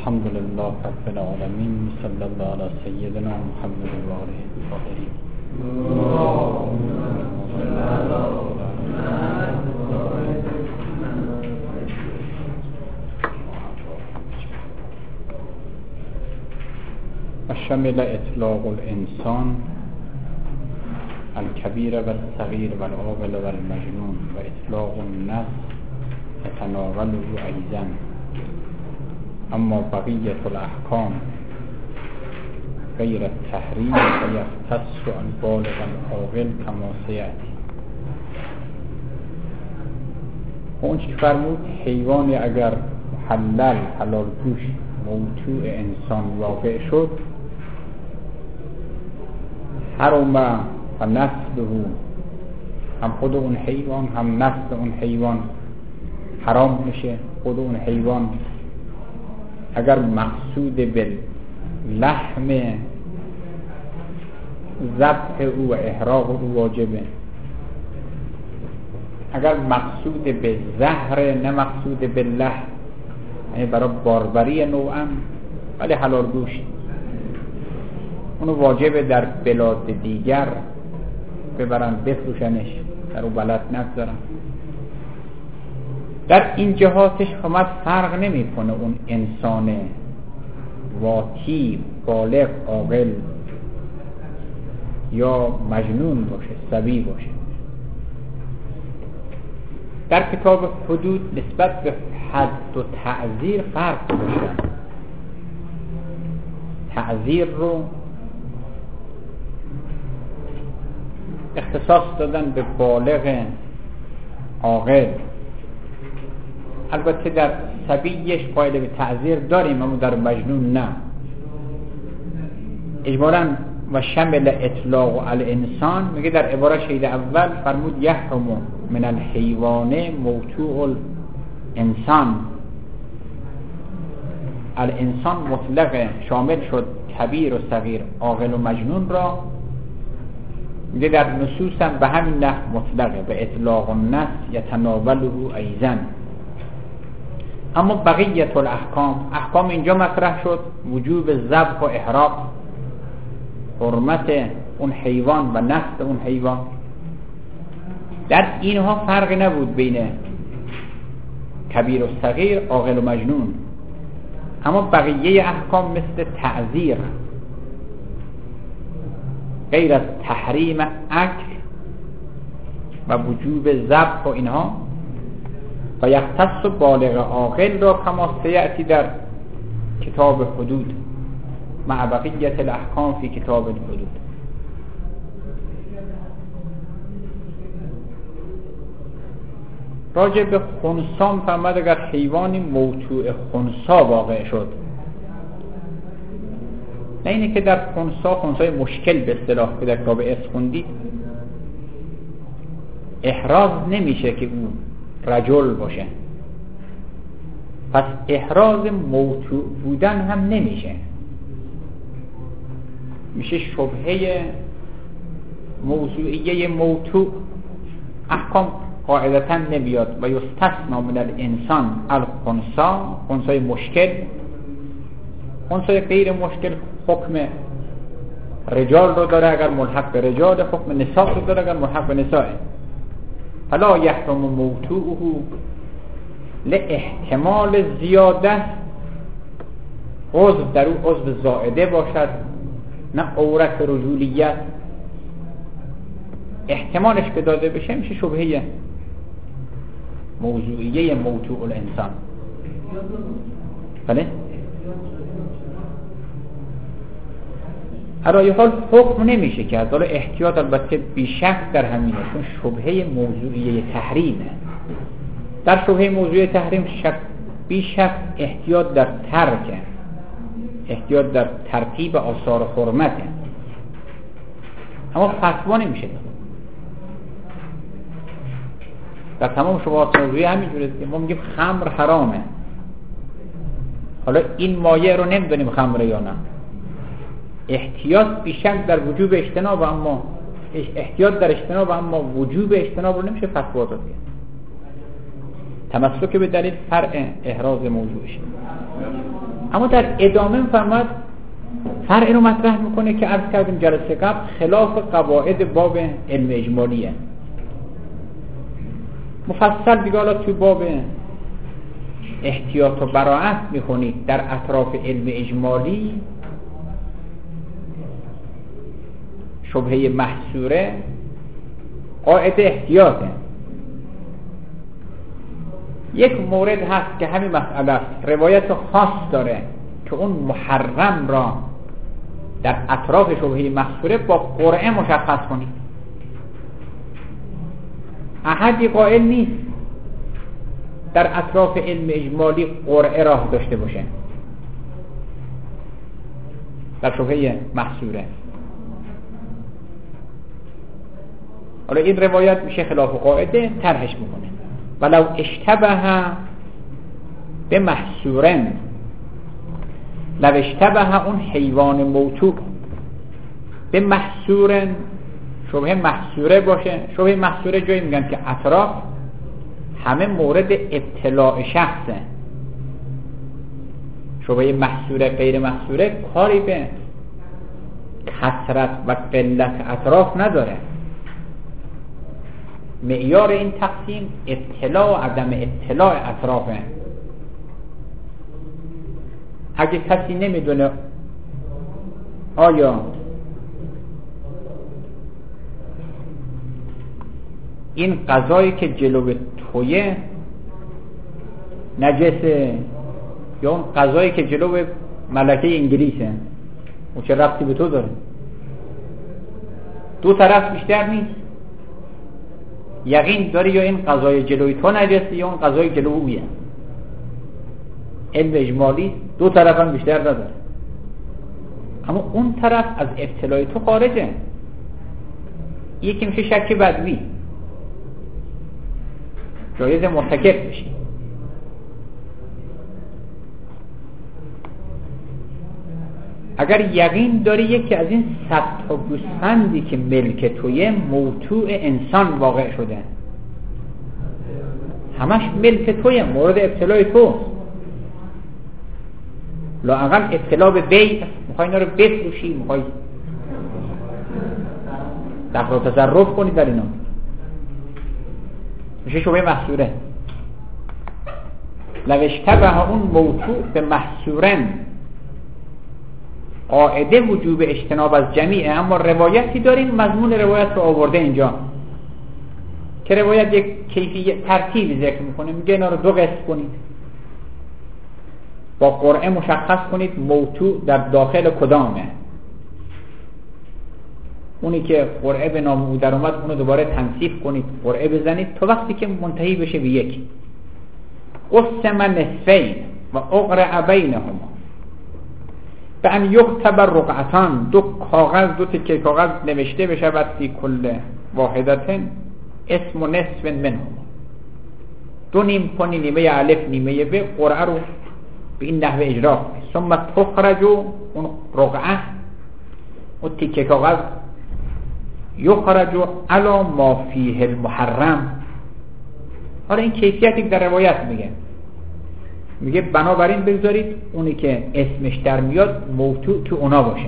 الحمد لله رب العالمين صلى الله على سيدنا محمد وآله الطاهرين. وشمل إطلاق الإنسان الكبير والصغير والعاقل والمجنون وإطلاق النفس يتناوله أيضا. اما بقیة الاحکام غیر التحریم فیختص البالغ العاقل کما سیأتی. اون چی فرمود حیوانی اگر محلل حلال گوش موضوع انسان واقع شد حرم و نسله، هم خود اون حیوان هم نسل اون حیوان حرام میشه. خود اون حیوان اگر مقصود به لحم ذبح او و احراق او واجبه، اگر مقصود به زهر نه مقصود به لحم، یعنی برای باربری نوعا ولی حلال گوشت، اونو واجبه در بلاد دیگر ببرن بفروشنش، در اون بلد نگذارن. در این جهاتش همه فرق نمی کنه اون انسان واتی بالغ عاقل یا مجنون باشه صبی باشه. در کتاب حدود نسبت به حد و تعزیر فرق داشتن. تعزیر رو اختصاص دادن به بالغ عاقل. البته در صبیش قائل به تعزیر داریم اما در مجنون نه. اجمالاً و شمل اطلاق الانسان میگه در عبارت شهید اول فرمود یحرم من الحیوان موضوع الانسان. الانسان مطلق شامل شد کبیر و صغیر عاقل و مجنون را. میگه در نصوص هم به همین نحو مطلقه به اطلاق النص یتناوله ایضا. اما بقیت الاحکام، احکام اینجا مطرح شد وجوب ذبح و احراق، حرمت اون حیوان و نسل اون حیوان. در اینها فرقی نبود بین کبیر و صغیر عاقل و مجنون. اما بقیه احکام مثل تعزیر غیر از تحریم اکل و وجوب ذبح و اینها و یختص بالغ عاقل را کما سیأتی در کتاب حدود مع بقیت الاحکام فی کتاب الحدود. راجع به خنثی فرمود اگر حیوانی موضوع خنثی واقع شد، نه اینه که در خنثی مشکل به اصطلاح که در کتاب ارث خوندید احراز نمیشه که اون رجل باشه، پس احراز موضوع بودن هم نمیشه، میشه شبهه موضوعیه موضوع. احکام قاعدتا نمیاد و یستثنا من الانسان خنثی مشکل. خنثی غیر مشکل حکم رجال رو داره اگر ملحق به رجال، حکم نساء رو داره اگر ملحق به نساء. فلا یحرم موضوعه لاحتمال زیاده، عضو در او عضو زائده باشد نه عورت رجولیت. احتمالش که داده بشه میشه شبهه موضوعیه موضوع الانسان. بله هر حال حکم نمیشه که حالا احتیاط البته بیشک در همینه، چون شبهه موضوعیه تحریمه. در شبهه موضوعیه تحریم بیشک احتیاط در ترکه، احتیاط در ترتیب آثار حرمته، اما فتوا نمیشه. در تمام شبهات موضوعی همینجوره که ما میگیم خمر حرامه، حالا این مایه رو نمیدونیم خمره یا نه. احتیاط بیشک در وجوب اجتناب، اما احتیاط در اجتناب اما وجوب اجتناب رو نمیشه فتوا داد. تمسک به دلیل فرع احراز موضوعش. اما در ادامه فرماد فرع اینو مطرح میکنه که عرض کردیم جلسه قبل خلاف قواعد باب علم اجمالیه. مفصل دیگه حالا توی باب احتیاط و براعت میخونید در اطراف علم اجمالی شبهه محصوره قاعده احتیاطه. یک مورد هست که همین مسئله است، روایت خاص داره که اون محرم را در اطراف شبهه محصوره با قرعه مشخص کنید. احدی قائل نیست در اطراف علم اجمالی قرعه راه داشته باشه در شبهه محصوره. حالا این روایت میشه خلاف قاعده، طرحش میکنه ولو اشتبه به محصورن، لو اشتبه اون حیوان موتور به محصورن، شبهه محصوره باشه. شبهه محصوره جایی میگن که اطراف همه مورد ابتلاع شخصه. شبهه محصوره غیر محصوره کاری به کثرت و قلت اطراف نداره. معیار این تقسیم اطلاع و عدم اطلاع اطرافه. اگه کسی نمیدونه آیا این غذایی که جلو تویه نجسه یا اون غذایی که جلو ملکه انگلیسه، اون چه ربطی به تو داره؟ دو طرف بیشتر نیست. یقین داری یا این غذای جلوی تو نجسه یا اون غذای جلو اویه. علم اجمالی دو طرف هم بیشتر نداره، اما اون طرف از ابتلای تو خارجه. یکی میشه شک بدوی، جایز مرتکب بشی. اگر یقین داری یکی از این 100 تا گوسفندی که ملک تویه موضوع انسان واقع شده، همش ملک تویه، مورد ابتلای تو، لااقل ابتلا به بیع، میخوای اینا رو بفروشی، میخوای دخل و تصرف کنی در اینا، میشه شبهه محصوره. لو اشتبه اون موضوع به محصورن، قاعده وجوب اجتناب از جمیعه، اما روایتی داریم مضمون روایت رو آورده اینجا که روایت یک کیفیت ترتیبی ذکر میکنه، میگه اینا رو دو قسم کنید، با قرعه مشخص کنید موضوع در داخل کدامه. اونی که قرعه به نام او در اومد اونو دوباره تنصیف کنید، قرعه بزنید تا وقتی که منتهی بشه به یکی. قسم نصفین و اقرع بینهما به ان یكتب رقعتان، دو کاغذ، دو تکه کاغذ نوشته بشود فی کل واحدتن اسم و نصف منهما، دو نیم کنی، نیمه الف نیمه ب، قرعه رو به این نحوه اجرا کنی. ثم تخرج اون رقعه، اون تکه کاغذ، یخرج علی ما فیه المحرم. حالا این کیفیتی در روایت میگه بنابراین بگذارید اونی که اسمش در میاد موضوع تو اونا باشه.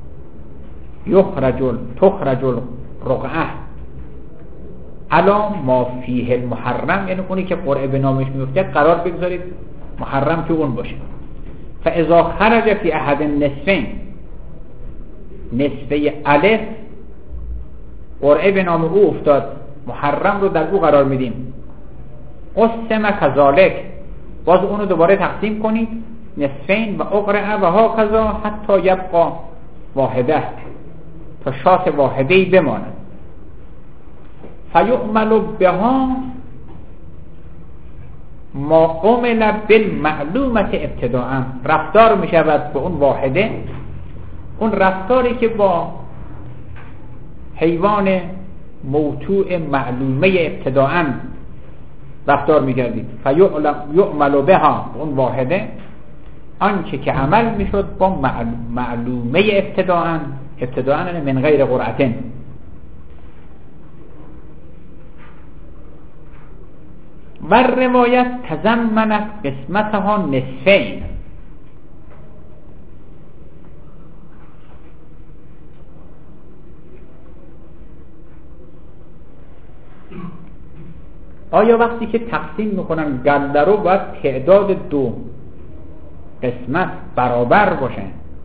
تخرج الرقعه علی ما فیه المحرم، یعنی اونی که قرعه به نامش میفته قرار بگذارید محرم تو اون باشه. فاذا خرج فی احد النصفین، نصفه الف قرعه به نام او افتاد، محرم رو در او قرار میدیم. قسم کذالک، باز اونو دوباره تقسیم کنید نصفین و اقرعه و هاکذا حتی یبقى واحده، تا شات واحده‌ای بماند. فیعمل بها ما عمل بالمعلومه ابتداء، رفتار میشود به اون واحده اون رفتاری که با حیوان موضوع معلومه ابتداء رفتار میکردید. فیعمل بها، اون واحده، آنچه که عمل میشد با معلومه ابتداء من غیر قرعتن. و روایت تضمنت قسمتها نصفین، آیا وقتی که تقسیم میکنن گله رو باید تعداد دو قسمت برابر باشه؟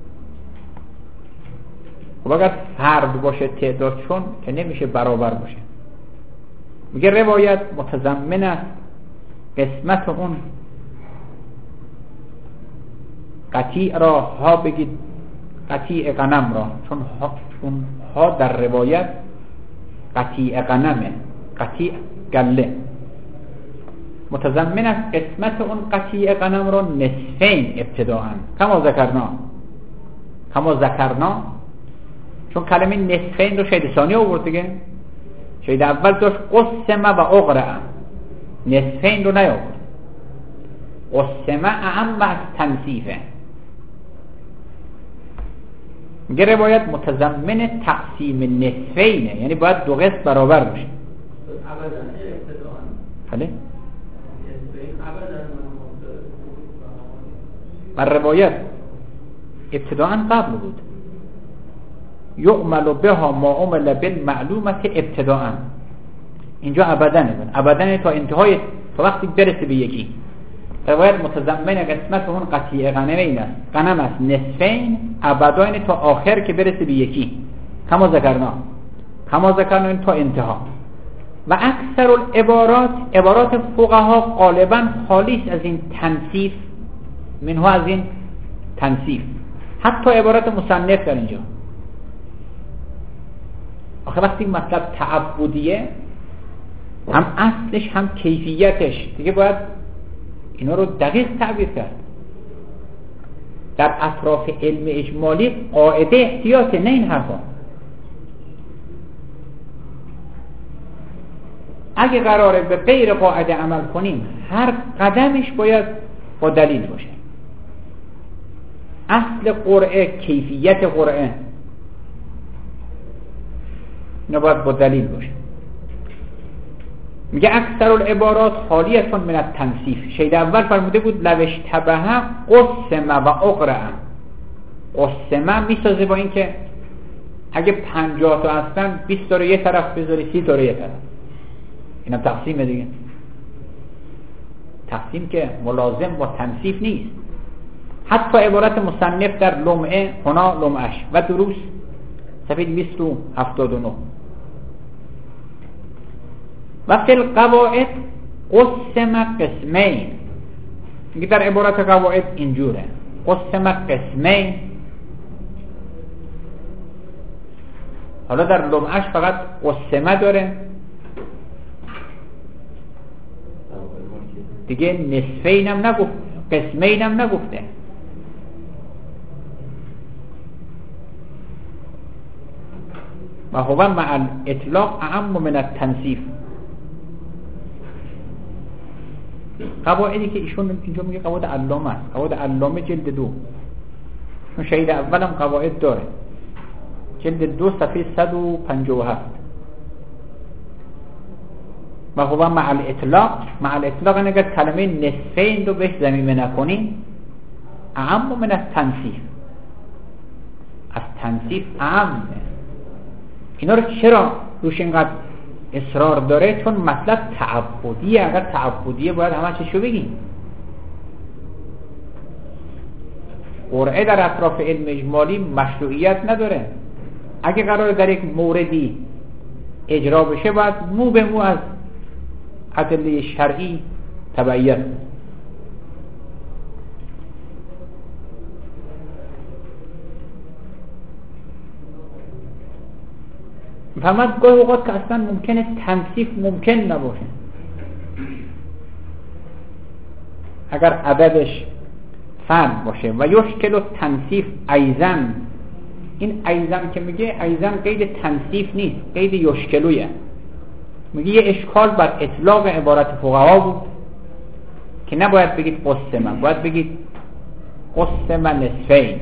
خب اگر فرد باشه تعدادشون که نمیشه برابر باشه. میگه روایت متضمن است قسمت اون قطیع را، ها بگید قطیع غنم را، چون اون ها در روایت قطیع غنمه، قطیع گله. متضمن است قسمت اون قطیع غنم را نصفین ابتداءً کما ذکرنا، چون کلمه نصفین رو شهید ثانی آورد دیگه. شهید اول داشت قسمه و اقرعه، نصفین رو نیاورد. قسمه اعم از تنصیفه. میگه روایت متضمن تقسیم نصفینه، یعنی باید دو قسم برابر باشه. بله؟ بر روایت ابتداءً قبل بود. یعمل بها ما عمل بالمعلومه ابتداءً. اینجا ابداً تا انتهای، تا وقتی برسه به یکی. روایت متضمن قسمت اون قطیع غنم است نصفین ابداً تا آخر که برسه به یکی. کما ذکرنا تا انتها. و اکثر عبارات فقها غالبا خالی از این تنصیف، منها از این تنصیف. حتی عبارت مصنف در اینجا، آخه وقتی مطلب تعبدیه، هم اصلش هم کیفیتش دیگه باید اینا رو دقیق تعبیر کرد. در اطراف علم اجمالی قاعده احتیاطه، نه این حرفا. اگه قراره به غیر قاعده عمل کنیم، هر قدمش باید با دلیل باشه. اصل قرعه، کیفیت قرعه، اینا باید با دلیل باشه. میگه اکثر العبارات خالیتون من التنصیف. شهید اول فرموده بود لو اشتبه قسمه و اقرعه. قسمه میسازه با این که اگه 50 تا هستن 20 تا رو یه طرف بذاری، 30 تا رو یه طرف. اینم تقسیمه دیگه. تقسیم که ملازم با تنصیف نیست. حتی عبارت مصنف در لمعه، هنا لمعش و دروس صفحه 279. و فی القواعد قسم قسمین. میگه در عبارت قواعد اینجوره، قسم قسمین. حالا در لمعش فقط قسمه داره دیگه، نصفین هم نگفت، قسمین هم نگفته. و هو مع الاطلاق اعم من التنصیف. قواعدی که ایشون اینجا میگه قواعد علامه است، قواعد علامه جلد 2. چون شهید اولم قواعد داره، جلد 2 صفحه 157. و هو مع الاطلاق اگر کلمه نصفین رو بهش ضمیمه نکنیم، اعم من التنصیف، از تنصیف اعمه. اینا رو چرا روش اینقدر اصرار داره؟ چون مطلب تعبدیه. اگر تعبدیه باید همه چیشو بگیم. قرعه در اطراف علم اجمالی مشروعیت نداره. اگه قراره در یک موردی اجرا بشه، باید مو به مو از ادله شرعی تبعیت. فهمت گاهی اوقات که اصلا ممکنه تنصیف ممکن نباشه. اگر عددش فرد باشه و یشکل تنصیف ایزن. این ایزن که میگه، ایزن قید تنصیف نیست، قید یشکلویه. میگه یه اشکال بر اطلاق عبارت فقها بود که نباید بگید قسمه، باید بگید قسمه نصفین.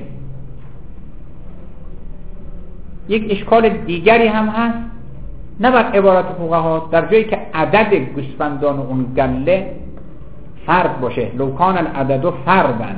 یک اشکال دیگری هم هست، نباید عبارت فقها در جایی که عدد گوسفندان اون گله فرد باشه، لو کان العدد فردن،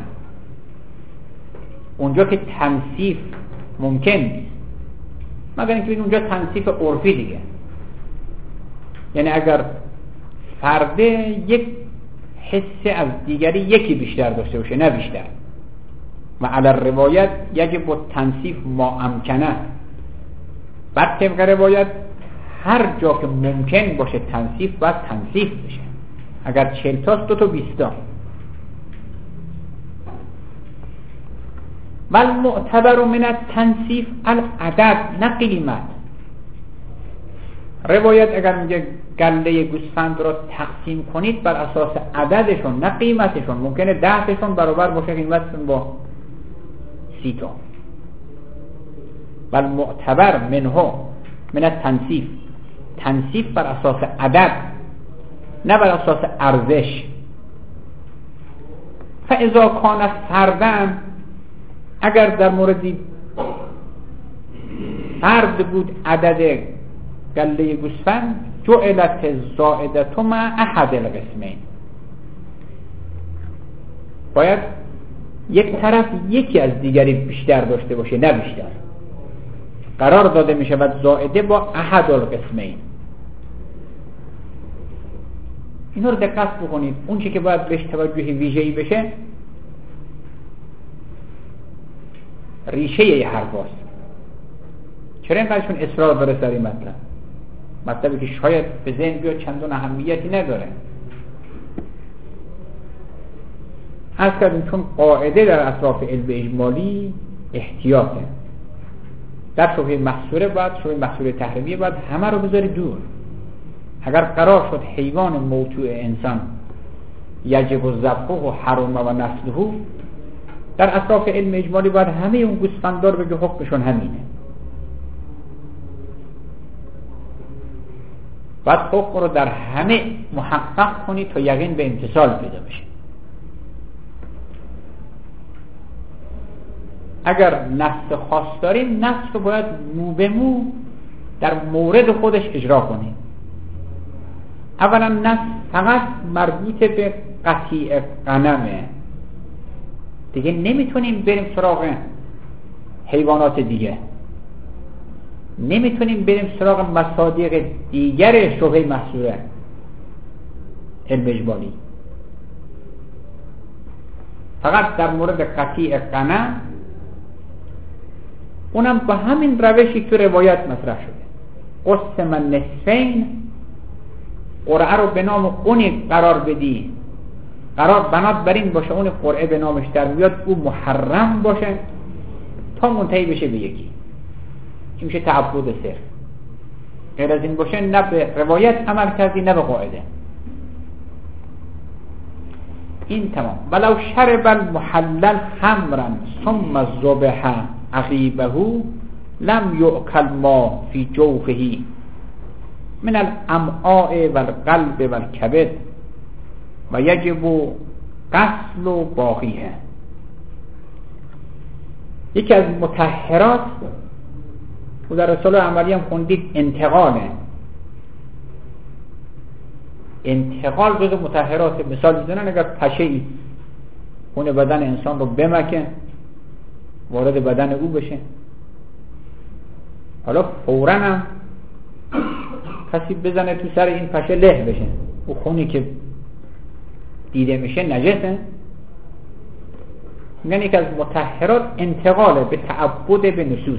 اونجا که تنصیف ممکن نیست، مگر اینکه اونجا تنصیف عرفی دیگه. یعنی اگر فرده یک حس از دیگری یکی بیشتر داشته باشه، نه بیشتر. و علی روایت یجب التنصیف ما امکنه، بعد طبق روایت هر جا که ممکن باشه تنصیف باید تنصیف بشه. اگر 40 تاست 2 تا 20 تا. بل معتبر من التنصیف العدد نه قیمت. روایت اگر میگه گله گوسفند را تقسیم کنید بر اساس عددشون نه قیمتشون، ممکنه 10 تاشون برابر باشه قیمتشون با 30 تا. بل معتبر منه من التنصیف، تنصیف بر اساس عدد نه بر اساس ارزش. فاذا کان فردن، اگر در موردی فرد بود عدد گله گوسفند، جعلت زائدت مع احد القسمین، باید یک طرف یکی از دیگری بیشتر داشته باشه نه بیشتر. قرار داده می شود زائده با احد القسمین. اینا رو دقت بکنید. اون چی که باید بهش توجه ویژه‌ای بشه ریشه ی حرفاست. چرا اینقدرشون اصرار داره سر این مطلبی که شاید به ذهن بیاد چندان اهمیتی نداره. از کردیم چون قاعده در اطراف علم اجمالی احتیاطه. در شبهه محصوره باید، شبهه محصوره تحریمیه باید همه رو بذاری دور. اگر قرار شد حیوان موضوع انسان یجب ذبحه و حرم و نسله، در اطراف علم اجمالی باید همه اون گوسفندار بگه حکمشون همینه. باید حکم رو در همه محقق کنی تا یقین به امتثال پیدا بشه. اگر نص خاص داریم، نص رو باید مو به مو در مورد خودش اجرا کنیم. اولا نص فقط مربوط به قطیع غنمه، دیگه نمیتونیم بریم سراغ حیوانات دیگه، نمیتونیم بریم سراغ مصادیق دیگر شبهه محصوره علم اجمالی. فقط در مورد قطیع غنم، اونم با همین روشی که روایت مطرح شده، قسم نصفین، قرعه رو به نام اونی قرار بدی، قرار بنات بر این باشه اون قرعه به نامش در بیاد او محرم باشه تا منتهی بشه به یکی. این میشه تعبد صرف. غیر از این باشه نه به روایت عمل کردی نه به قاعده. این تمام. ولو شرب المحلل خمرا ثم ذبح عقیبه لم یؤکل ما فی جوفه من الامعاء والقلب والکبد و یجب غسل باقیه. یکی از مطهرات و در رساله عملی هم خوندید انتقاله. انتقال جز مطهرات. مثال میزنن اگر پشه‌ای خون بدن انسان رو بمکه وارد بدن او بشه، حالا فوراً هم کسی بزنه تو سر این پشه له بشه، او خونی که دیده میشه نجسه. میگن یک از مطهرات انتقاله به تعبد به نصوص.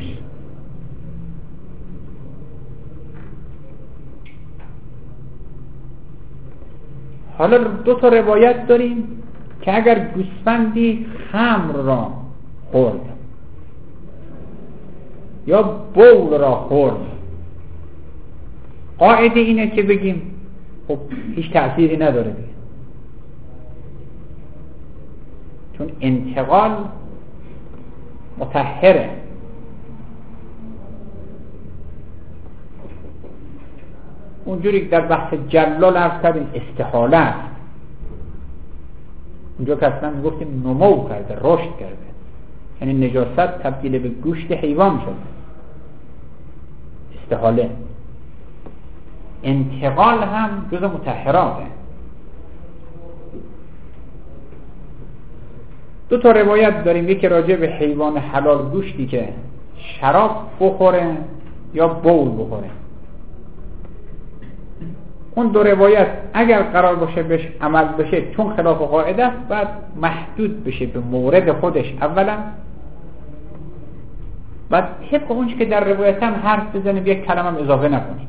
حالا 2 تا روایت داریم که اگر گوسفندی خمر را خورد یا بول را خورد، قاعده اینه که بگیم خب هیچ تأثیری نداره دیگه، چون انتقال مطهره. اونجوری در بحث جلال عرض کردیم استحاله است، اونجا که اصلا میگفتیم نمو کرده، رشد کرده، یعنی نجاست تبدیل به گوشت حیوان شده، استحاله. انتقال هم جز مطهراته. 2 تا روایت داریم، یکی راجع به حیوان حلال گوشتی که شراب بخوره یا بول بخوره. اون دو روایت اگر قرار باشه بهش عمل بشه چون خلاف قاعده است باید محدود بشه به مورد خودش اولا، بعد طبق اونچه که در روایت هم حرف بزنیم یک کلمه هم اضافه نکنیم.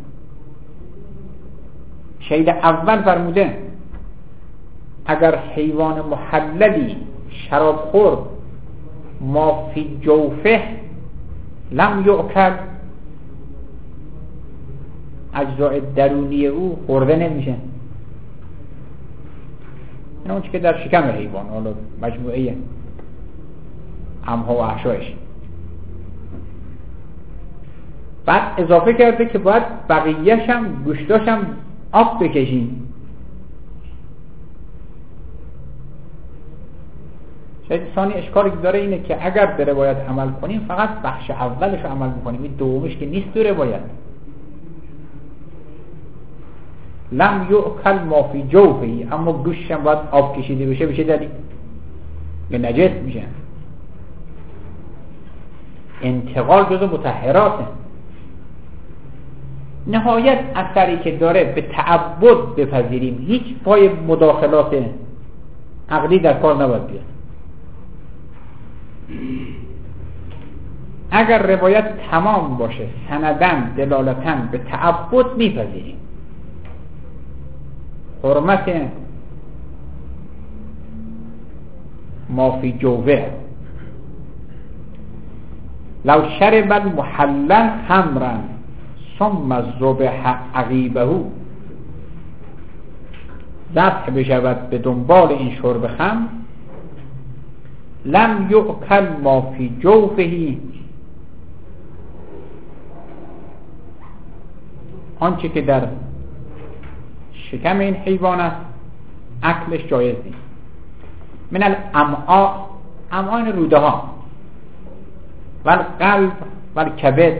شهید اول فرموده اگر حیوان محللی شرابخور ما فی جوفه لم یؤکل، اجزای درونی او خورده نمیشه. این اون چی که در شکم حیوان، حالا مجموعه امها و احشایش. بعد اضافه کرده که باید بقیه‌ش هم گوشتاش هم آب بکشیم. شاید ثانی اشکالی که داره اینه که اگر به روایت عمل کنیم فقط بخش اولش رو عمل میکنیم، این دومش که نیست تو روایت. لم یؤکل ما فی جوفه، اما گوشتش هم باید آب کشیده بشه دلیل به نجس میشه. انتقال جزو مطهراته. نهایت اثری که داره به تعبد بپذیریم، هیچ پای مداخلات عقلی در کار نباید بیاد. اگر روایت تمام باشه سندن دلالتن به تعبد میپذیریم. حرمت ما فی جوه لو شرب المحلل خمرا ثم ذبح عقیبه، ذبح بشود به دنبال این شرب خمر لم یؤکل ما فی جوفه، آنچه که در شکم این حیوان است اکلش جایز نیست. من الامعاء، امعاء روده ها، و القلب و الکبد،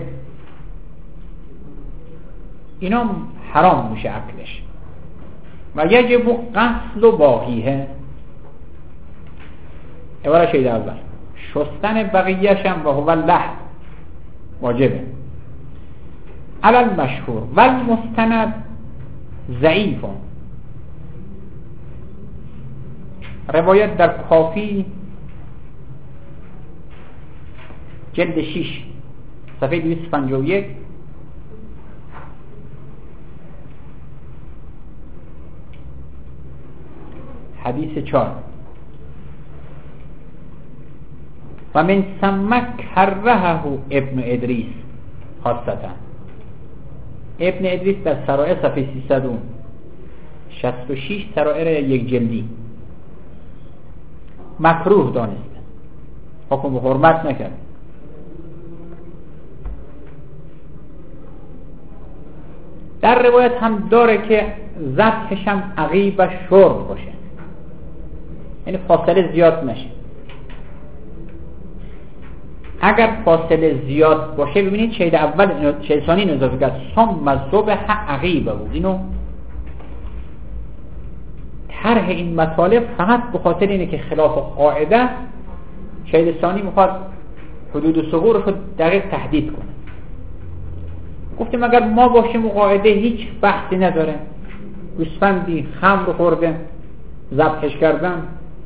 اینا حرام میشه اکلش. و یجب غسل باقیه، عبارت شید اول شستن بقیه‌ش هم و هو اللحم واجبه. علل مشهور و المستند ضعیف. روایت در کافی جلد 6 صفحه 251 حدیث 4 و من ثم کرهه ابن ادریس خاصتا. ابن ادریس در سرائر صفحه 366 سرائر یک جلدی مکروه دانسته، حکم حرمت نکرد. در روایت هم داره که ذبحش هم عقیب شرب باشه، یعنی فاصله زیاد نشه. اگر فاصله زیاد باشه، ببینید شهید اول شهید ثانی اضافه کرد ثم ذبح عقیبه، اینو طرح این مطالب فقط به خاطر اینه که خلاف قاعده شهید ثانی میخواد حدود ثغورش رو دقیق تحدید کنه. گفتیم اگر ما باشیم و قاعده هیچ بحثی نداره، گوسفندی خمر خورده ذبحش کردن،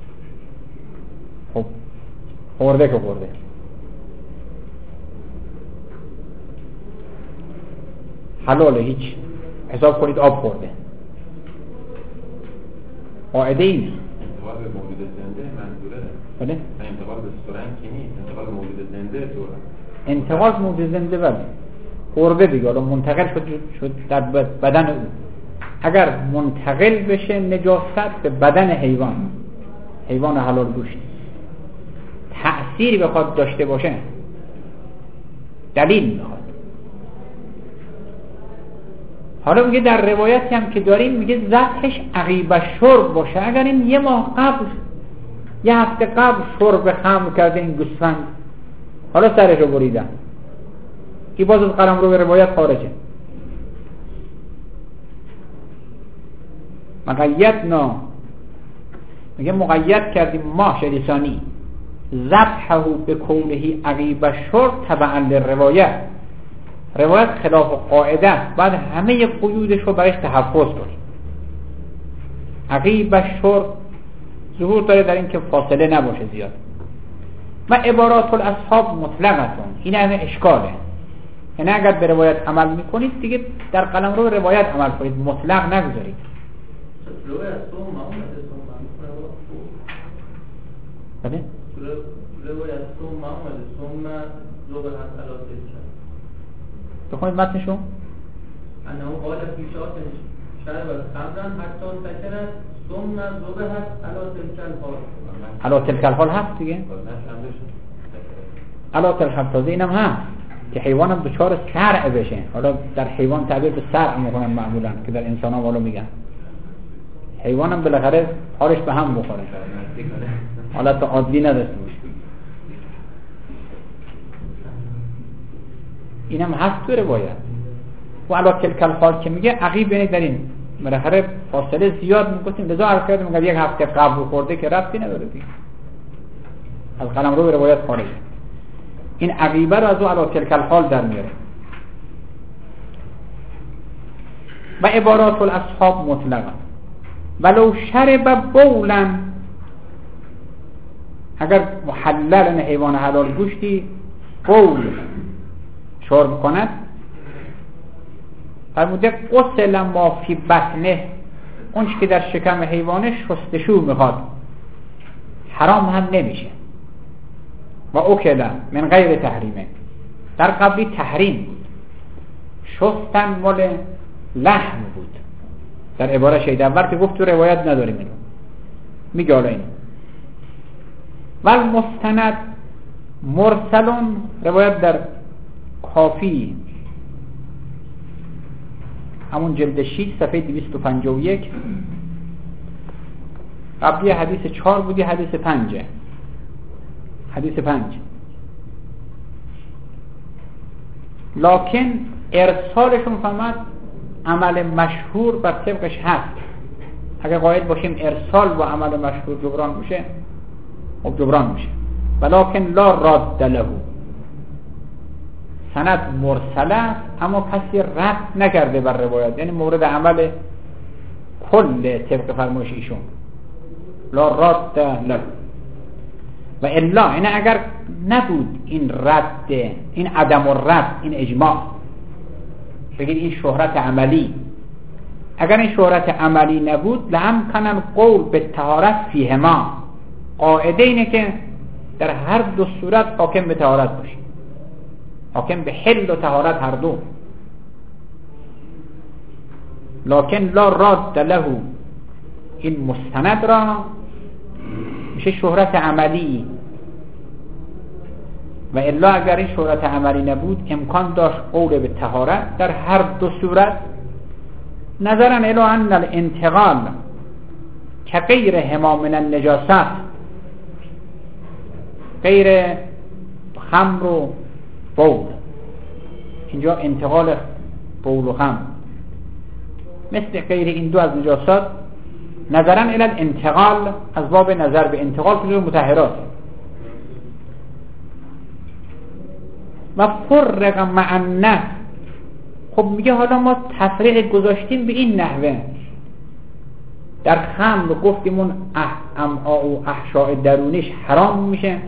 خب خورده که خورده، حلاله، هیچ حساب کنید آب خورده. قاعده اینه. انتقال به موجود زنده منظوره. بله؟ انتقال به سرنگ که نیست، انتقال به موجود زنده طوره. انتقال به موجود زنده بله. خورده دیگه، حالا منتقل شد در بدن او. اگر منتقل بشه نجاست به بدن حیوان حلال گوشت، تأثیری بخواد داشته باشه، دلیل میخواد. حالا میگه در روایتی هم که داریم میگه ذبحش عقیب شرب باشه. اگر این یه ماه قبل، یه هفته قبل شرب خمر کرده این گوسفند، حالا سرشو بریدن، که باز از قلم رو به روایت خارجه. مقیدنا، میگه مقید کردیم ما شهید ثانی ذبحه به کونه عقیب شرب تبعا للروایت، روایت خلاف قاعده است، بعد همه قیودش رو برایش تحفظ کنیم. عقیب و شرب ظهور داره در این که فاصله نباشه زیاد. و عبارات الاصحاب مطلقتون، این همه اشکاله. یعنی اگر به روایت عمل میکنید دیگه در قلمرو روایت عمل کنید، مطلق نگذارید. بله؟ بخونید متنشو. انه قال فی شات شربت خمرا حتی سکرت ثم ذبحت علی تلک الحال هست دیگه. علی تلک الحال تازه اینم هست که حیوان هم دچار صرع بشه. حالا در حیوان تعبیر به صرع میکنن معمولا، که در انسان ها والا میگن حیوان هم بالاخره حالش به هم بخوره، حالت عادی نداشته باشه. اینم هست تو روایت. و علی تلک الحال که میگه عقیب، یعنی در این بالاخره فاصله زیاد میگفتیم، لذا عرض کردیم میگه یک هفته قبل خورده که ربطی نداره دیگه، از قلمرو به روایت خارجه. این عقیبه رو از او علی تلک الحال در میاره. و عبارات الاصحاب مطلقا ولو شرب بولا، اگر محلل حیوان حلال گوشتی بول شرب کند، فرموده غسل ما فی بطنه، اونش که در شکم حیوانه شستشو میخواد، حرام هم نمیشه. و اکل من غیر تحریمه، در قبلی تحریم بود، شستن مال لحم بود در عباره شهید اول که گفت تو روایت نداریم اینو، میگه حالا اینو. و المستند مرسلون، روایت در کافی همون جلد 6 صفحه 251، قبلی حدیث 4 بودی، حدیث 5. لکن ارسالشون فهمد عمل مشهور بر طبقش هست. اگر قاعد باشیم ارسال و عمل مشهور جبران میشه، خب جبران میشه. ولکن لا رد له، سند مرسل است اما کسی رد نکرده بر روایت، یعنی مورد عمل کل طبق فرمایش ایشون. لا رد له. و الا، یعنی اگر نبود این رد، این عدم الرد، این اجماع، بگید این شهرت عملی، اگر این شهرت عملی نبود لهم کنن قول به طهارت فیهما، قاعده اینه که در هر دو صورت حاکم به طهارت باشی، حاکم به حل و طهارت هر دو. لکن لا رد له، این مستند را میشه شهرت عملی. و الا اگر این شهرت عملی نبود امکان داشت قول به طهارت در هر دو صورت. نظرا الی ان الانتقال کغیر هما من النجاست، غیر خمر و بول، اینجا انتقال بول و خمر مثل غیر این دو از نجاسات، نظرا الی الانتقال از باب نظر به انتقال که مطهرات. و فرق مع النفس، خب میگه حالا ما تفریق گذاشتیم به این نحوه، در خمر گفتیم اون امعاء و احشاء درونیش حرام میشه،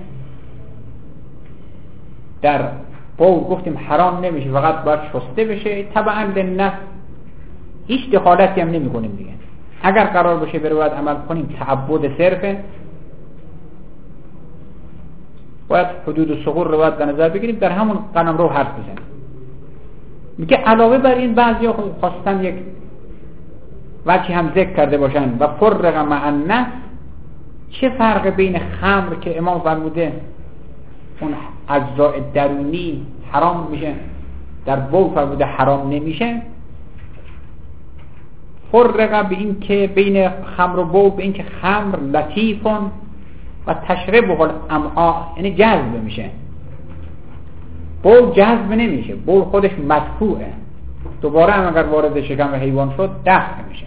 در بول گفتیم حرام نمیشه، فقط باید شسته بشه تبعا للنفس، هیچ دخالتی هم نمی کنیم دیگه. اگر قرار باشه به روایت عمل کنیم تعبد صرفه، باید حدود الثغور روایت در نظر بگیریم، در همون قلمرو حرف بزنیم. میگه علاوه بر این بعضیا خواستن یک وجهی هم ذکر کرده باشن و فرق مع النفس، چه فرق بین خمر که امام فرموده اون اجزاء درونی حرام میشه، در بول فرموده حرام نمیشه، فرق به این که بین خمر و بول به این که خمر لطیفون و تشربه الامعاء، یعنی جذب میشه، بول جذب نمیشه، بول خودش مدفوعه، دوباره هم اگر وارد شکم حیوان شد دفع میشه،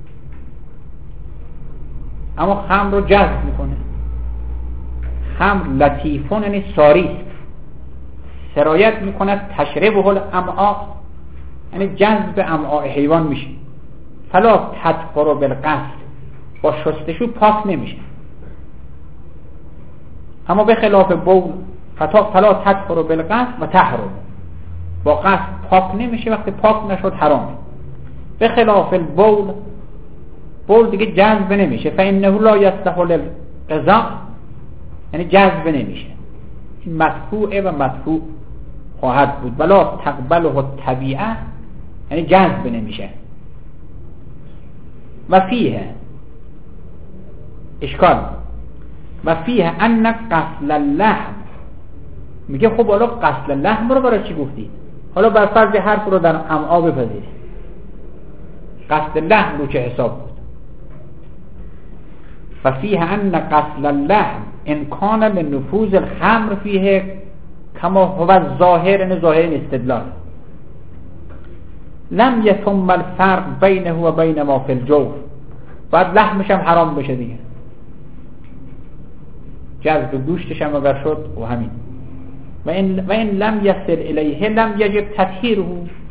اما خمر رو جذب میکنه. خمر لطیفون یعنی ساریست، سرایت میکند تشربه الامعاء، یعنی جذب امعاء حیوان میشه. فلا تطهر بالغسل، با شستشو پاک نمیشه. اما به خلاف بول فلا تطهر بالغسل و تحرم، با غسل پاک نمیشه، وقتی پاک نشد حرامه. به خلاف البول، بول دیگه جذب نمیشه. فانه لا یصلح للغذاء، یعنی جذب نمیشه. این مدفوعه و مدفوع خواهد بود. ولا تقبله الطبیعه، یعنی جذب نمیشه. و فیه اشکال، و فیه ان غسل اللحم، میگه خب حالا غسل اللحم رو برای چی گفتید؟ حالا بر فرض حرف رو در امعا بپذیرید، غسل اللحم رو چه حساب بود؟ و فیه ان غسل اللحم ان کان لنفوذ الخمر فیه کما هو الظاهر، ان ظاهر استدلال لم یتم الفرق بینه و بین ما فی الجوف، باید لحمش هم حرام بشه دیگه، جذب گوشتش هم اگر شد و همین. و این لم یصل الیه لم یجب تطهیره،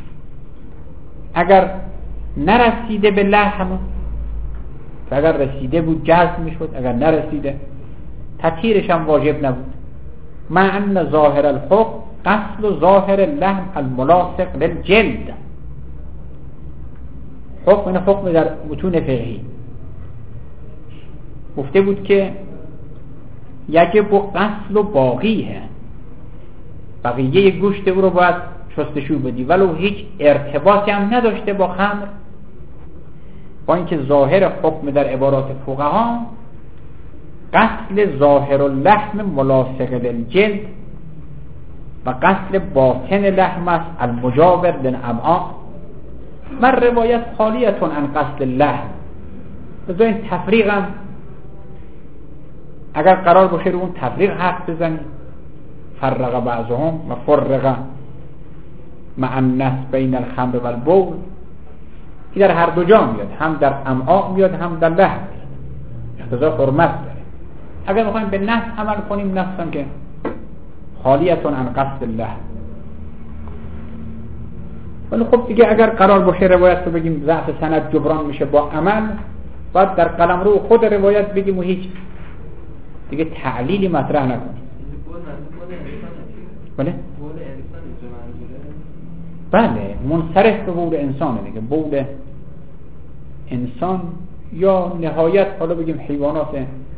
اگر نرسیده به لحم، اگر رسیده بود جذب میشد، اگر نرسیده تطهیرش هم واجب نبود. مع ان ظاهر الحکم غسل ظاهر اللحم الملاصق للجلد، حکم در متون فقهی گفته بود که یجب غسل و باقیه، بقیه گوشت او رو باید شستشو بدی ولو هیچ ارتباطی هم نداشته با خمر، با اینکه ظاهر حکم در عبارات فقها غسل ظاهر اللحم ملاصق للجلد و غسل باطن لحم است المجاور للامعاء. من روایت خالیتون عن غسل اللحم، بذار این تفریق هم اگر قرار باشه رو اون تفریق حرف بزنی، فرق بعضهم و فرق مع النص بین الخمر و البول، این در هر دو جا میاد، هم در امعاء میاد هم در لحم میاد، اقتضا حرمت داره. اگر بخوایم به نص عمل کنیم، نص هم که خالیتون عن غسل اللحم، ولی خب دیگه اگر قرار باشه روایت رو بگیم ضعف سند جبران میشه با عمل، باید در قلمرو خود روایت بگیم و هیچ دیگه تعلیلی مطرح نکنیم. بله منصرف به بول انسانه دیگه، بول انسان یا نهایت حالا بگیم حیوانات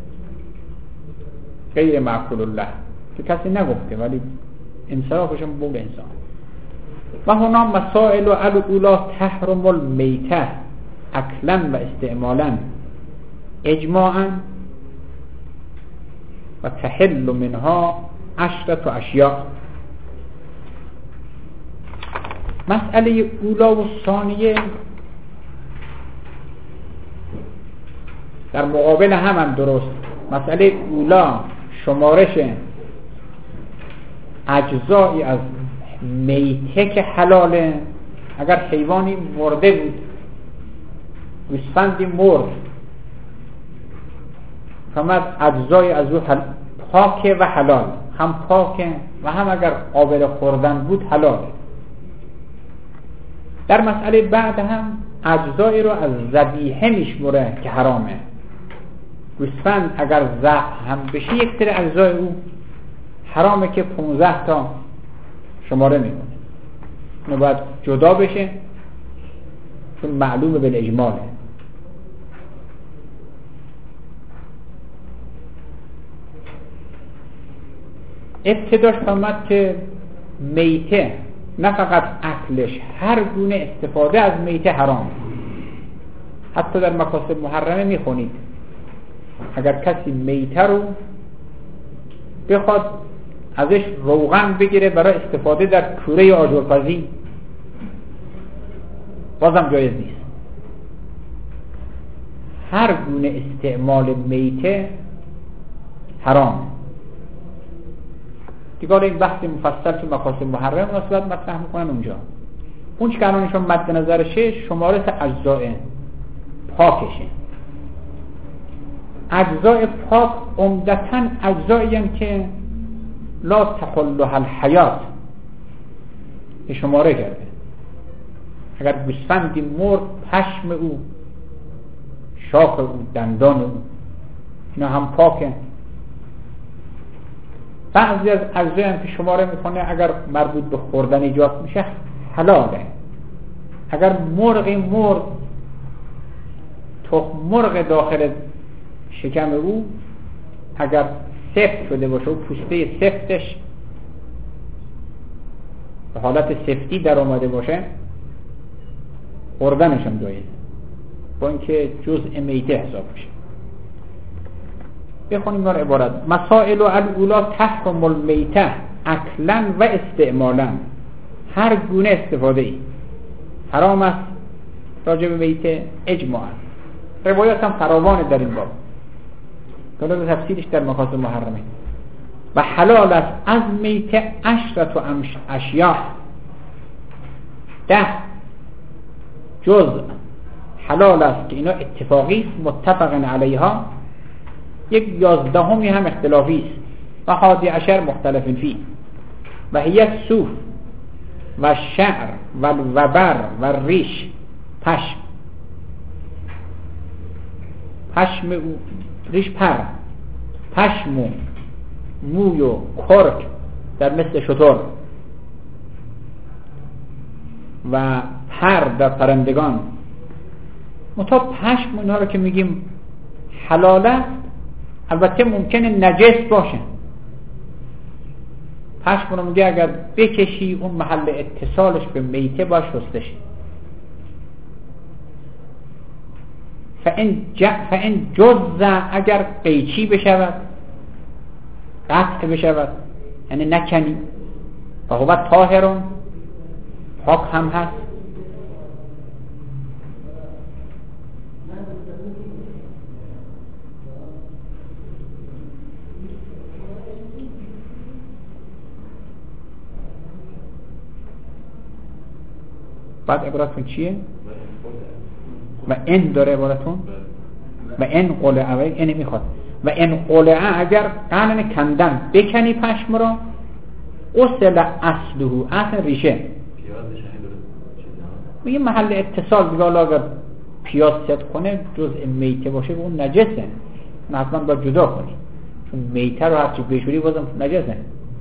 غیر معقول الله که کسی نگفته ولی انصرافشون بول انسان. و هنا مسائل و الاولا تحرم المیته اکلا و استعمالا اجماعا و تحل منها 10 اشیاء. مسئله اولا و ثانیه در مقابل هم درست. مسئله اولا شمارش اجزایی از میته که حلاله، اگر حیوانی مرده بود، گوسفندی مرد، فقط اجزای از او پاکه و حلال، هم پاکه و هم اگر قابل خوردن بود حلاله. در مسئله بعد هم اجزایی رو از ذبیحه میشموره که حرامه. گوسفند اگر ذبح هم بشه یک سری اجزای او حرامه که 15 تا شماره میکنه، اینو باید جدا بشه چون معلومه بالاجماله. ابتداش فرمود که میته نه فقط اکلش، هر گونه استفاده از میته حرام. حتی در مکاسب محرمه میخونید اگر کسی میته رو بخواد ازش روغن بگیره برای استفاده در کوره آجرپزی، بازم جایز نیست. هر گونه استعمال میته حرام. دیگه این بحث مفصل که مقاصد محرم نسبت مطرح میکنن اونجا. اون که الانشون مد نظرشه شمارش اجزاء پاکشه. اجزاء پاک عمدتاً اجزایی هستند که لا تحلها الحیات، که شماره کرده. اگر گوسفندی مرد، پشم او، شاخ او، دندان او، اینا هم پاکه. بعضی از اجزا هم که شماره میکنه اگر مربوط به خوردن ایجاد میشه حلاله. اگر مرغی مرد، تخم مرغ داخل شکم او اگر سفت شده باشه و پوسته سفتش به حالت سفتی در آمده باشه، خوردنش هم جایزه، با اینکه جزء میته حساب میشه. بخونیم این عبارت: مسائل الاولا تحرم المیته اکلا و استعمالا. هر گونه استفاده ای حرام است راجع به میته اجماعا. روایات هم فراوان در این باب، طالب تفصیلش در مقاصد محرمه. و حلال است از میته 10 اشیاء، 10 جزء حلال است که اینا اتفاقی است، متفق علیها. 11 هم اختلافی است. و 11 مختلف فی. و هی صوف و شعر و الوبر و ریش، پشم ریش، پشم و موی و کرک در مثل شتر و پر در پرندگان. متا پشم اینها رو که میگیم حلال است، البته ممکنه نجس باشه. پشم رو میگه اگر بکشی اون محل اتصالش به میته باش شسته شه. فإن جزء اگر قیچی بشود، قطع بشود، یعنی نکنی، فهو طاهرون، پاک هم هست. بعد عبارتون چیه؟ و این داره عبارتون؟ و این قلعه، این میخواد و این قلعه اگر قانون کندن بکنی پشم را، اصل اصله، اصل ریشه میگه محل اتصال دیگه. اگر پیاز صد کنه جزء میته باشه و اون نجسه، اون حتما باید جدا کنی، چون میته رو هرچی بشوری بازم نجسه.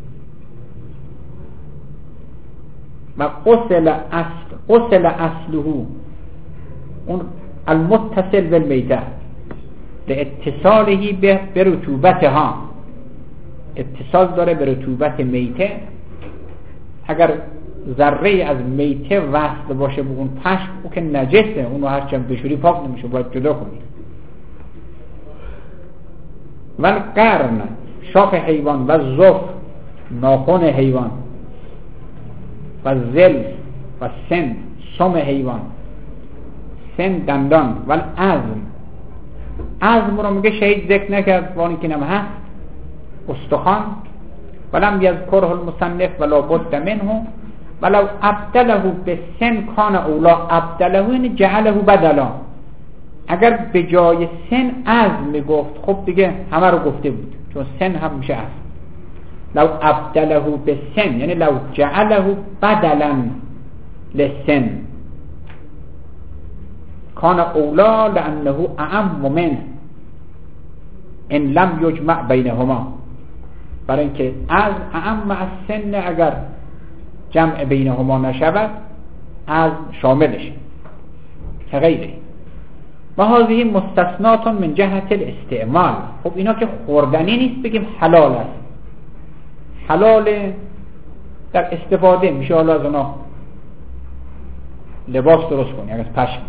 و اصل اصله اون المتصل بالمیته لاتصاله به رطوبتها، اتصال داره به رطوبت میته. اگر ذره از میته وصل باشه به اون پشم، او که نجسه، اونو هرچی هم بشوری پاک نمیشه، باید جدا کنی. و القرن شاخ حیوان، و زف ناخن حیوان، و زلف و سن سم حیوان، سن دندان، و عظم رو میگه شهید ذکر نکرد وانی که نم هست، استخوان. ولم یذکره المصنف ولا بد منه ولو ابدله به سن کان اولا. ابدله یعنی جعله بدلا، اگر به جای سن عظم میگفت خب دیگه همه رو گفته بود، چون سن هم میشه عظم. لو ابدله به سن یعنی لو جعله بدلا لسن کان اولا لانه اعم منه ان لم یجمع بینهما. برای اینکه از اعم از سن اگر جمع بینهما نشود از شاملش که غیره. و هذه مستثنات من جهت الاستعمال. خب اینا که خوردنی نیست بگیم حلال است، حلال در استفاده میشه. حالا از اونا لباس درست کنی اگر پشم.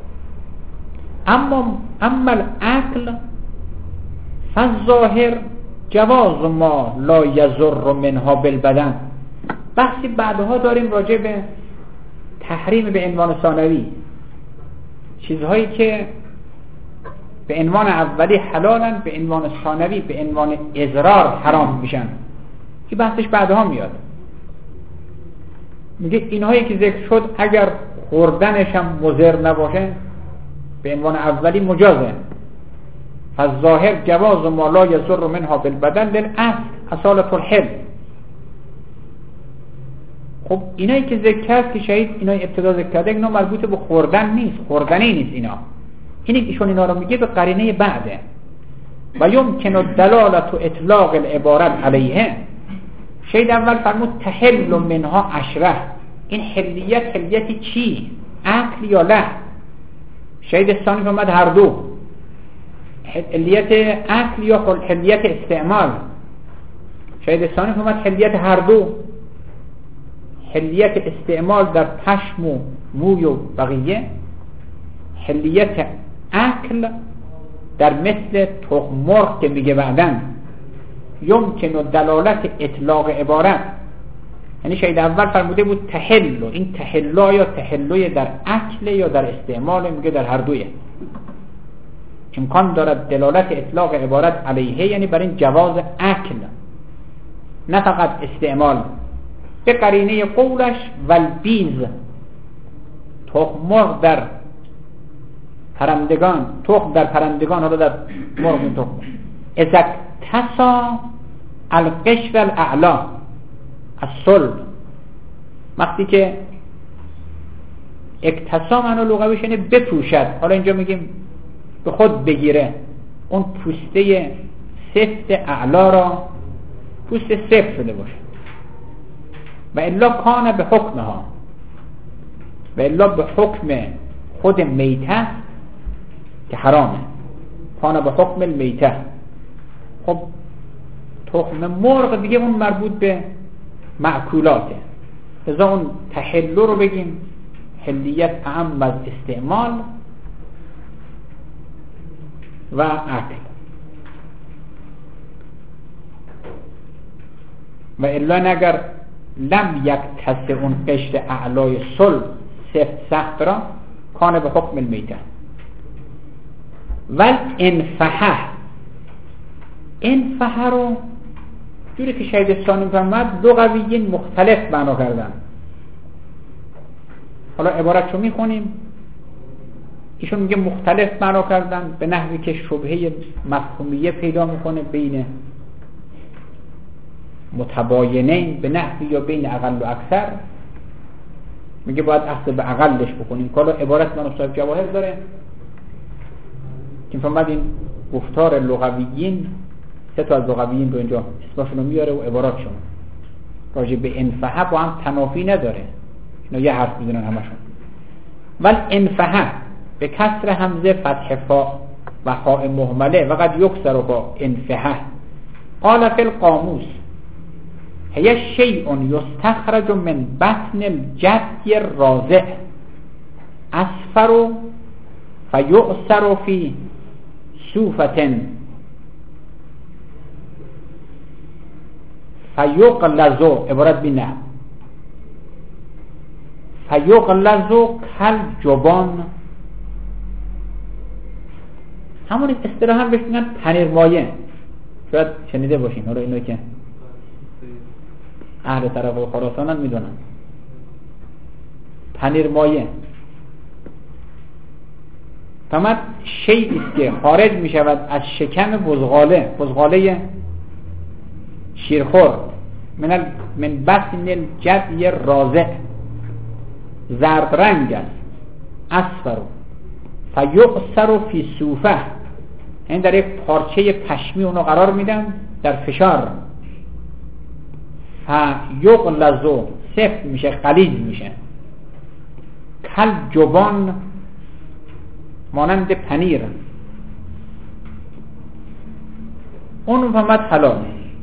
اما الاکل فالظاهر جواز ما لا یضر منها بالبدن. بحثی بعدها داریم راجع به تحریم به عنوان ثانوی، چیزهایی که به عنوان اولی حلالن، به عنوان ثانوی به عنوان اضرار حرام میشن. که بحثش بعدها میاد. میگه اینهایی که ذکر شد اگر خوردنش هم مضر نباشه به عنوان اولی مجازه. فالظاهر جواز ما لا یضر منها بالبدن للاصل اصالة الحل. خب اینایی که ذکر کرد که شهید اینای ابتدا ذکر کرده اینا مربوط به خوردن نیست، خوردنی نیست اینا. اینی که ایشون اینا رو میگه به قرینه بعده. و یمکن الدلالت و اطلاق العبارت علیه. شهید اول فرمود تحل منها عشره. این حلیت چی؟ عقل یا له؟ شهید ثانی فرمود هر دو. حلیت عقل یا حلیت استعمال؟ شهید ثانی فرمود حلیت هر دو. حلیت استعمال در پشم و موی و بقیه، حلیت عقل در مثل تخم مرغ که میگه بعدن یمکن دلالت اطلاق عبارت. یعنی شهید اول فرموده بود تحلو، این تحلا یا تحلوی در عقل یا در استعمال، میگه در هر دویه امکان دارد دلالت اطلاق عبارت علیه، یعنی بر این جواز عقل نه فقط استعمال، به قرینه قولش والبیز، تخم مرغ در پرندگان، تخم در پرندگان، حالا در مرغ تخم، اذا اکتسا القشر الاعلا الصلب، وقتی که اکتسا معنی لغویش یعنی بپوشد، حالا اینجا میگیم به خود بگیره، اون پوسته سفت اعلا را پوست سفت شده باشه. و الا کان به حکمها، و الا به حکم خود میته که حرامه، کان به حکم المیته. خب تخم مرغ دیگه اون مربوط به مأکولاته، لذا اون تحلو رو بگیم حلیت اعم از استعمال و عقل. و الا اگر لم یکتسه اون قشر اعلای صلب سفت سخت را کان به حکم المیته. ول انفحه رو جوری که شهید ثانی فرمود لغویین مختلف معنا کردن. حالا عبارت رو میخونیم، ایشون میگه مختلف معنا کردن به نحوی که شبهه مفهومیه پیدا میکنه بین متباینین، به نحوی یا بین اقل و اکثر. میگه باید اخذ به اقلش بکنیم. حالا عبارت من صاحب جواهر داره که فرمود این گفتار لغویین، سه تا از لغویین رو اینجا اسمشون رو میاره و عباراتشون راجع به انفحه با هم تنافی نداره، اینا یه حرف میزنن همشون. ول انفحه به کسر همزه فتح فا و حاء مهمله و قد یکسر با انفحه. قال فی القاموس هی شیء یستخرج من بطن الجدی الرازع اصفر فیؤثر فی صوفة فیغلظ، عبارت بینه فیغلظ کل جبان، همون اصطلاح هم بهش میگن پنیر مایه، شاید شنیده باشین. حالا اینو که اهل طرف و خراسانن میدونن پنیر مایه فقط شیئی است که خارج می شود از شکم بزغاله شیرخور من بطن الجدی رازع، زرد رنگ است، اصفر فیؤثر فی صوفه، این در یک پارچه پشمی اونو قرار میدن در فشار، فیغلظ سفت میشه، غلیظ میشه، کل جبان مانند پنیر، اون فهمت حلال.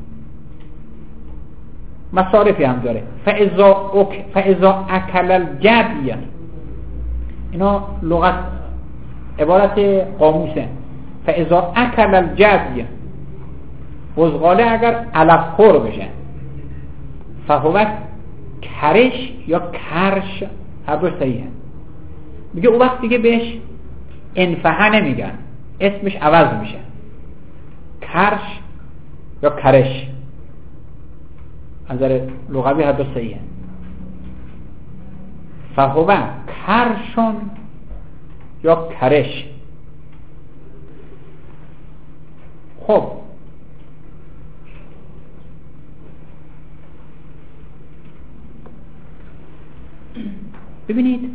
مصارفی هم داره. فاذا اکل الجدی، اینا لغت عبارت قاموسه. فاذا اکل الجدی، بزغاله اگر علف خور بشه، فهو کرش یا کرش، هر دو صحیحه. میگه اون وقت دیگه بهش انفحه نمیگن، اسمش عوض میشه، کرش یا کرش، از نظر لغوی هر دو صحیحه. فهو کرشون یا کرش. خب ببینید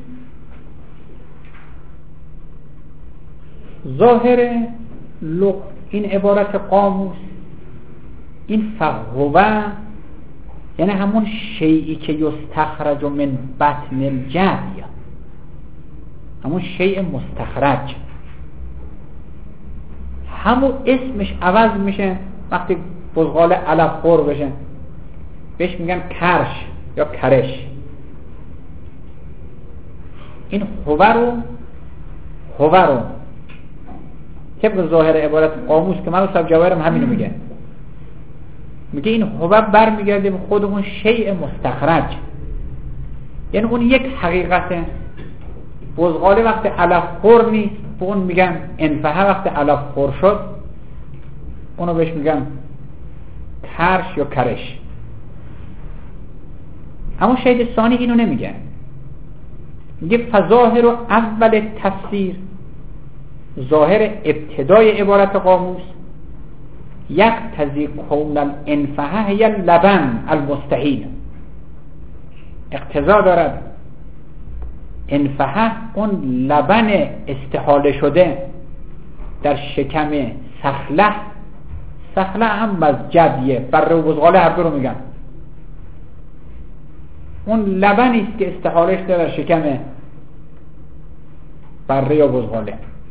ظاهر این عبارت قاموس، این فهوه یعنی همون شیئی که یستخرج من بطن الجدی، همون شیء مستخرج، همون اسمش عوض میشه وقتی بزغال علف خور بشه، بهش میگن کرش یا کرش. این هوه رو طبق ظاهر عبارت قاموس که من صاحب جواهرم همینو میگه این هوه برمیگرده به خود اون شیء مستخرج، یعنی اون یک حقیقته. بزغاله وقتی علف خور نیست به اون میگن انفحه، وقتی علف خور شد اونو بهش میگن کرش یا کرش. اما شهید ثانی اینو نمیگن، میگه فظاهر اول تفسیر، ظاهر ابتدای عبارت قاموس، یقتضی کون الانفحه هی اللبن المستحیل، اقتضا دارد انفحه اون لبن استحاله شده در شکم سخله هم از جدیه، بره و بزغاله هر دو رو میگن، اون لبنی است که استحاله شده در شکم بره یا بزغاله.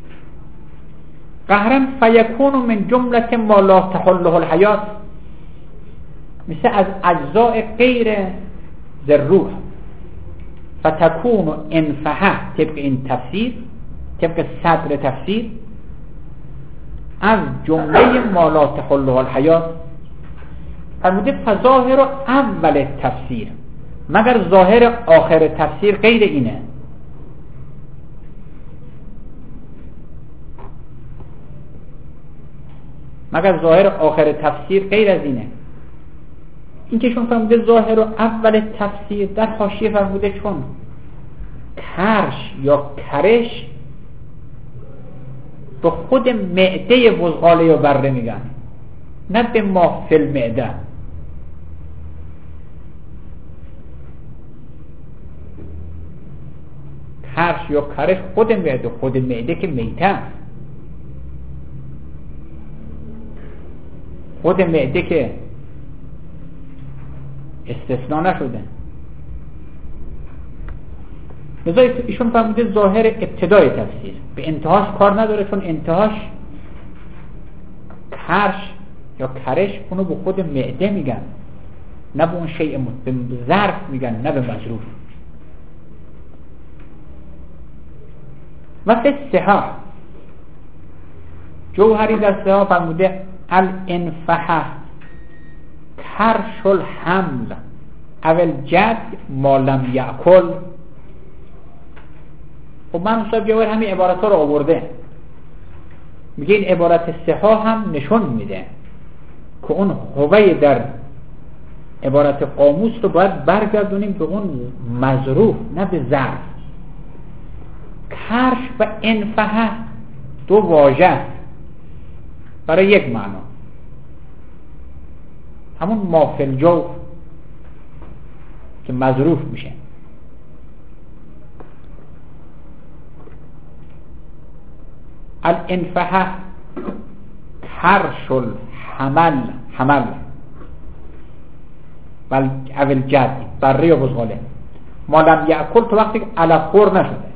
قهرن فیکون من جملت ما لا تحله الحیات، مثل از اجزاء غیر ذروح، فتکون انفحه طبق این تفسیر، طبق صدر تفسیر، از جمله ما لا تحله الحیات. فرموده فظاهر اول تفسیر، مگر ظاهر آخر تفسیر غیر اینه. مگر ظاهر آخر تفسیر غیر از اینه. این که شون فرموده ظاهر اول تفسیر، در حاشیه فرموده چون کرش یا کرش به خود معده بزغاله یا بره میگن، نه به ما فی المعده. کرش یا کرش خود معده، خود معده که میته است، خود معده که استثناء نشده. لذا ایشون فرموده ظاهر ابتدای تفسیر، به انتهاش کار نداره، چون انتهاش کرش یا کرش اونو به خود معده میگن، نه به اون شیء به ظرف میگن، نه به مظروف. مثل صحاح جوهری در صحاح فرموده الانفحه کرش الحمل اول جد ما لم یأکل. خب من صاحب جواهر همین عبارت ها رو آورده، میگه این عبارت صحاح هم نشون میده که اون هوه در عبارت قاموس رو باید برگردونیم به اون مظروف، نه به ظرف. کرش و انفحه دو واژه است برای یک معنا، همون ما فی الجوف که مظروف میشه. الانفحه کرش الحمل بل اول جد بره یا بزغاله، ما لم یأکل تو وقتی که علف خور نشده.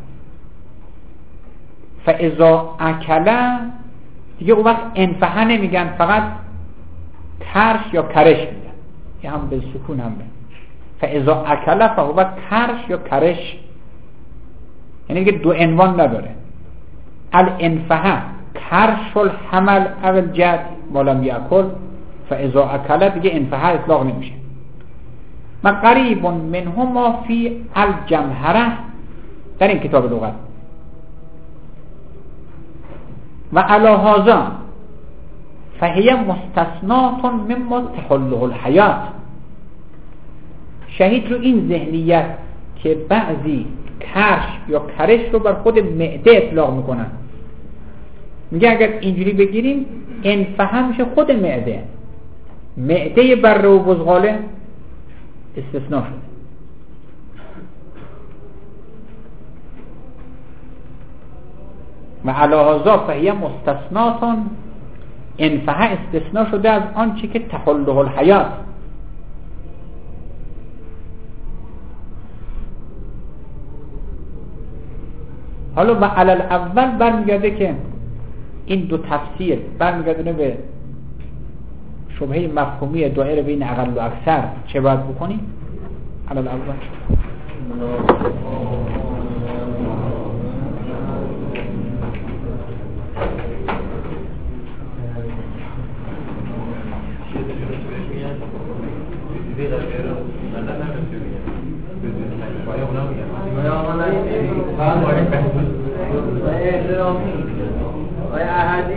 فاذا اکله دیگه اون وقت انفحه نمیگن، فقط کرش یا کرش میگن، یه هم به سکون هم به فاذا اکله فهو کرش یا کرش، یعنی که دو عنوان نداره. الانفحه کرش الحمل اول جد ما لم یأکل، فاذا اکله دیگه انفحه اطلاق نمیشه. من قریب منهما فی الجمهره در این کتاب لغت و علی هذا فهی مستثنات مما تحله الحیات. شهید رو این ذهنیت که بعضی کرش یا کرش رو بر خود معده اطلاق میکنن، میگه اگر اینجوری بگیریم انفحه میشه خود معده بره و بزغاله استثناء شده. و علی هذا فهی مستثناتون، انفها استثناء شده از آنچه که تحله الحیات. حالا و علی الاول برمیگرده که این دو تفسیر برمیگرده به شبهه مفهومی دایره بین اقل و اکثر چه باید بکنیم؟ علی الاول آیا احدی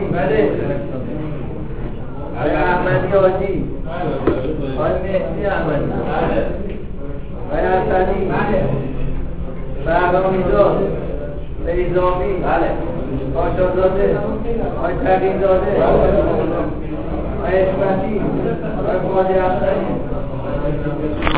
آیا احمدی آجی آیا مهدی احمدی آیا حسنی بهرامی داد نیزامی آشازاده آیا تقییداده آیا اسمتی آیا فاجی حسنی